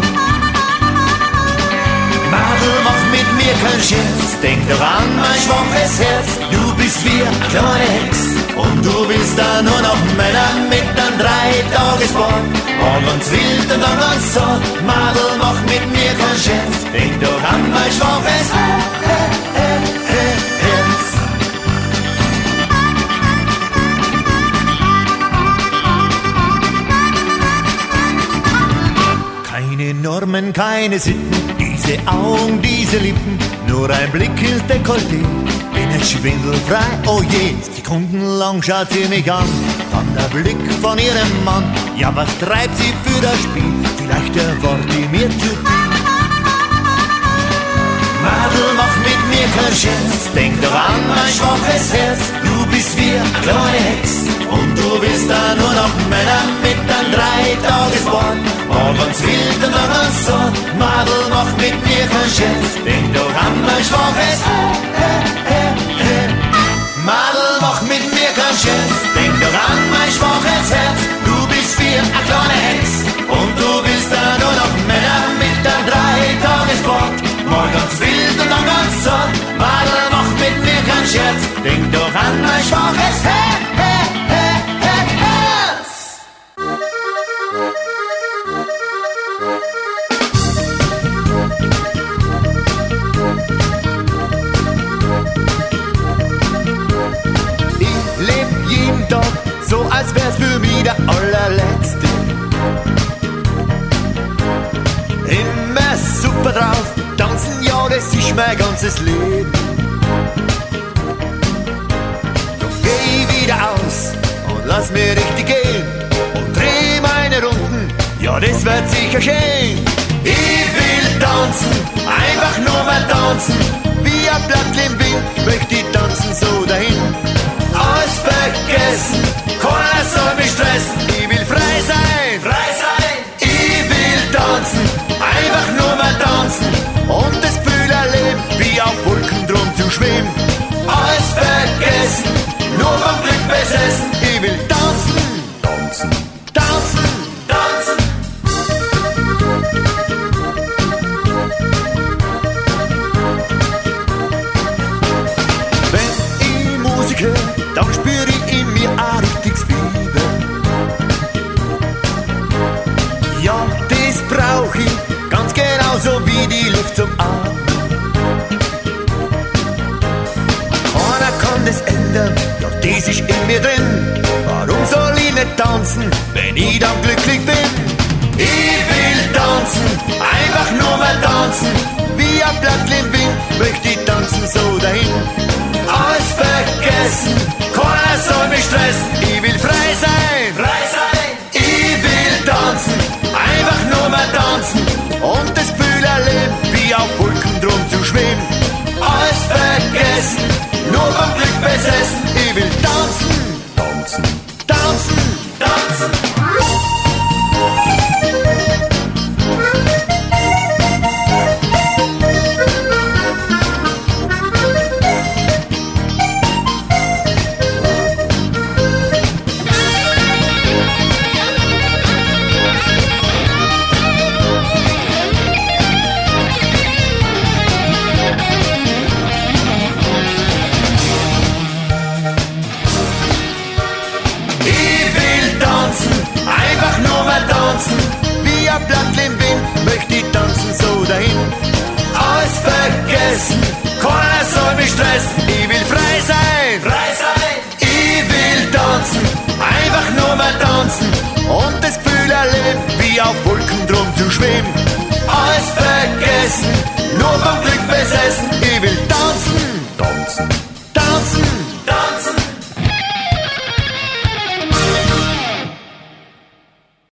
Madel, mach mit mir kein Scherz, denk doch an mein schwaches Herz. Du bist wie eine kleine Hex und du bist da nur noch Männer mit einem Dreitagesbord. Morgen ganz wild und dann ganz zart. Madel, mach mit mir kein Scherz, denk doch an mein schwaches Herz. Keine Normen, keine Sitten, diese Augen, diese Lippen, nur ein Blick ins Dekolleté, bin jetzt schwindelfrei, oh je, sekundenlang schaut sie mich an, dann der Blick von ihrem Mann, ja was treibt sie für das Spiel, vielleicht erwart die mir zu viel. Madel, mach mit mir kein Scherz, denk doch an mein schwaches Herz, du bist wie eine kleine Hex und du bist da nur noch Männer mit einem Dreitagesbord. Morgens wild und dann ganz zart, Madel, mach mit mir kein Scherz, denk doch an mein schwaches Herz. Madel, mach mit mir kein Scherz, denk doch an mein schwaches Herz, du bist wie eine kleine Hex und du bist da nur noch Männer mit einem Dreitagesbord. Morgens wild und dann ganz zart, Madel, mach mit mir kein Scherz, denk doch an mein schwaches Herz. So als wär's für mich der allerletzte. Immer super drauf, tanzen, ja, das ist mein ganzes Leben. Doch geh wieder aus und lass mir richtig gehen und dreh meine Runden, ja, das wird sicher schön. Ich will tanzen, einfach nur mal tanzen, wie ein Blatt im Wind, welch schweben. Alles vergessen, nur vom Glück besessen. Ich will tanzen, tanzen, tanzen, tanzen. Wenn ich Musik höre, dann spüre ich in mir ein richtiges Fieber. Ja, das brauch ich ganz genauso wie die Luft zum Atmen. Keiner kann das ändern, ja, das ist in mir drin. Warum soll ich nicht tanzen, wenn ich dann glücklich bin? Ich will tanzen, einfach nur mal tanzen. Wie ein Blattl im Wind möchte ich tanzen so dahin. Alles vergessen, keiner soll mich stressen. Ich will frei sein, frei sein. Ich will tanzen, einfach nur mal tanzen. Und das Gefühl erleben, wie auf Wolken drum zu schweben. Alles vergessen, nur vom Glück besessen. Ich will tanzen, tanzen, tanzen, tanzen. Wie ein Blattl im Wind möchte ich tanzen so dahin. Alles vergessen, keiner soll mich stressen. Ich will frei sein, frei sein. Ich will tanzen, einfach nur mal tanzen. Und das Gefühl erleben, wie auf Wolken drum zu schweben. Alles vergessen, nur vom Glück besessen. Ich will tanzen, tanzen,